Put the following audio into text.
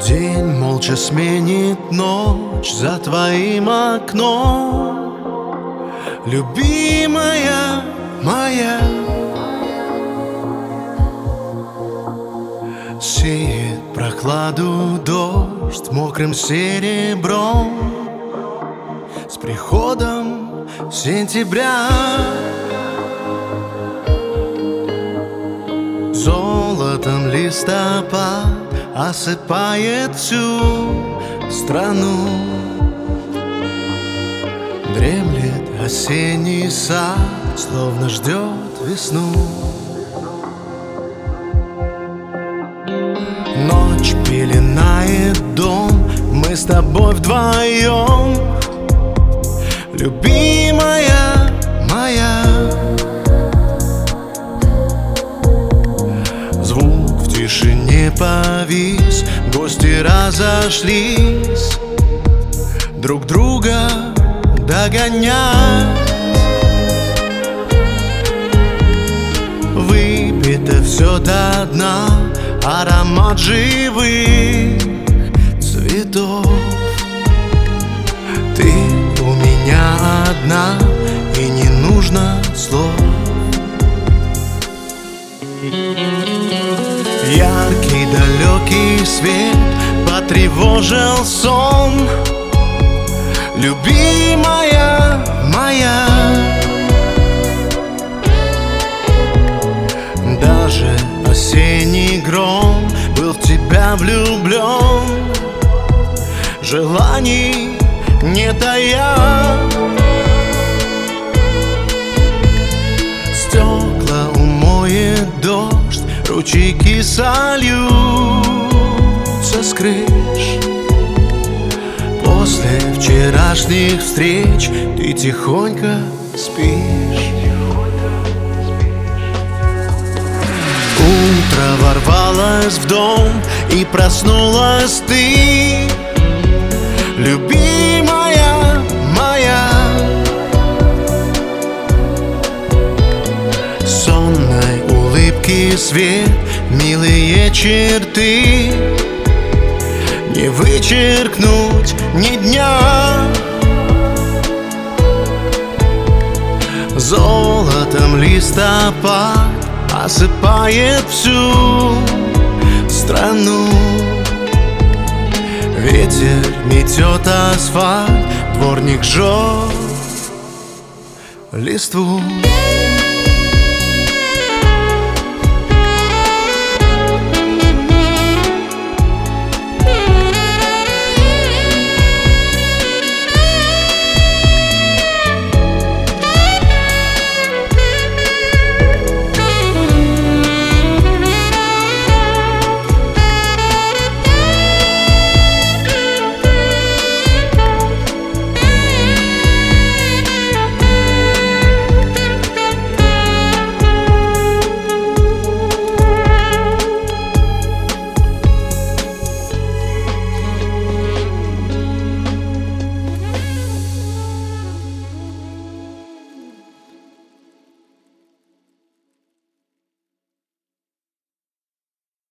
День молча сменит ночь за твоим окном. Любимая моя, сеет прохладу дождь мокрым серебром. С приходом сентября золотом листопад осыпает всю страну. Дремлет осенний сад, словно ждет весну. Ночь пеленает дом, мы с тобой вдвоем. Любимая моя, звук в тишине повис, гости разошлись, друг друга догонять. Выпито все до дна, аромат живых цветов. Ты у меня одна, и не нужно слов. Яркий далекий свет потревожил сон. Любимая моя, даже осенний гром был в тебя влюблен. Желаний не тая, стекла умоет дождь, ручейки сольются с крыш. После вчерашних встреч ты тихонько спишь. Утро ворвалось в дом, и проснулась ты, любимая моя. Сонной улыбки свет, милые черты не вычеркнуть ни дня. Золотом листопад осыпает всю страну. Ветер метет асфальт, дворник жжет листву.